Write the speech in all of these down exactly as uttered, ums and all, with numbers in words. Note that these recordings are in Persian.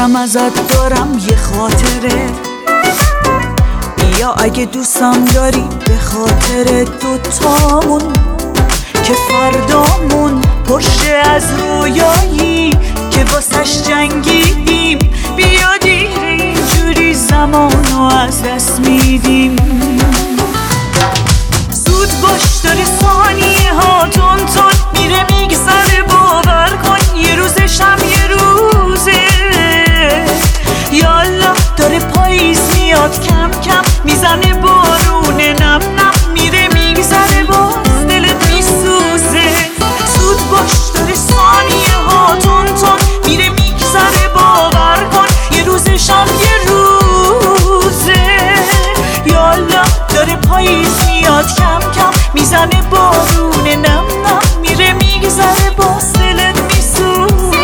دارم ازت دارم یه خاطره، بیا اگه دوستم داری به خاطر دوتامون که فردامون پرشه از رویایی که واسش جنگیدیم. بیا دیر اینجوری زمانو از دست میدیم. زود باش داره ثانیه ها تون تون میره میگذره، باور کن یه روزشم یه روزه. یالا داره پاییز میاد کم کم میزنه بارون نم نم میره میگذره باز دلت میسوزه. زود باش داره ثانیه ها تون تون میره میگذره، باور کن یه روزشم یه روزه. یالا داره پاییز میاد کم کم میزنه بارون نم نم میره میگذره باز دلت میسوزه.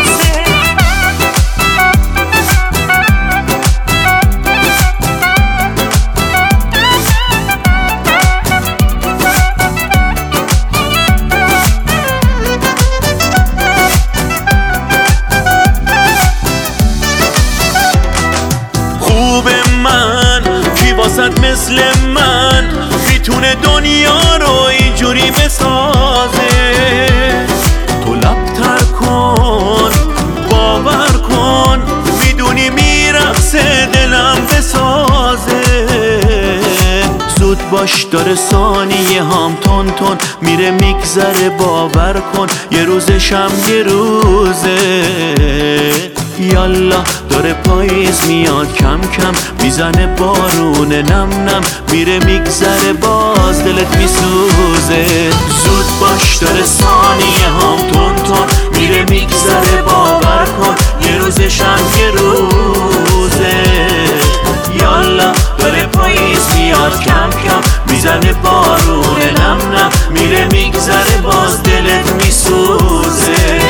مثل من میتونه دنیا رو اینجوری بسازه. تو لبتر کن باور کن میدونی میرقصه دلم بسازه. زود باش داره ثانیه هم تون تون میره میگذره، باور کن یه روزشم یه روزه. یالا داره پاییز میاد کم کم میزنه بارون نم نم میره میگذره باز دلت میسوزه. زود باش داره ثانیه هم تون تون میره میگذره، باور کن یه روزشم یه روزه. یالا داره پاییز میاد کم کم میزنه بارون نم نم میره میگذره باز دلت میسوزه.